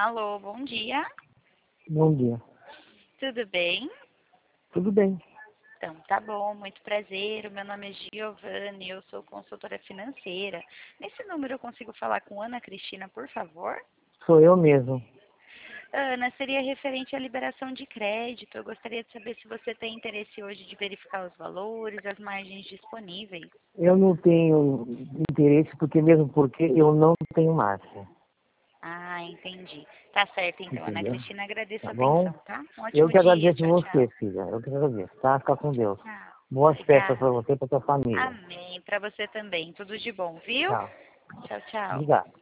Alô, bom dia. Bom dia. Tudo bem? Tudo bem. Então, tá bom, muito prazer. O meu nome é Giovanni, eu sou consultora financeira. Nesse número eu consigo falar com Ana Cristina, por favor? Sou eu mesmo. Ana, seria referente à liberação de crédito. Eu gostaria de saber se você tem interesse hoje de verificar os valores, as margens disponíveis. Eu não tenho interesse porque eu não tenho marcha. Ah, entendi. Tá certo, então, Ana Entendeu? Cristina, agradeço Tá a bom? atenção, tá? Um Eu ótimo que dia. agradeço Tchau, tchau. você, filha. Eu que agradeço, tá? Fica com Deus. Tchau. Boas festas Obrigada. pra você e pra sua família. Amém. Para você também. Tudo de bom, viu? Tchau. Tchau, tchau. Obrigado.